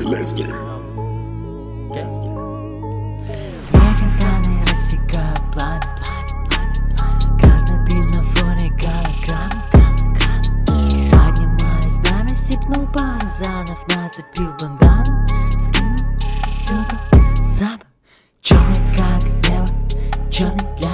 Лестер. Твои катаны рассекают пламя. Красный дым на фоне голограмм. Поднимаясь знамя, сипнул пару занов, нацепил бандану, скинул ссылку, запах черный как небо, черный для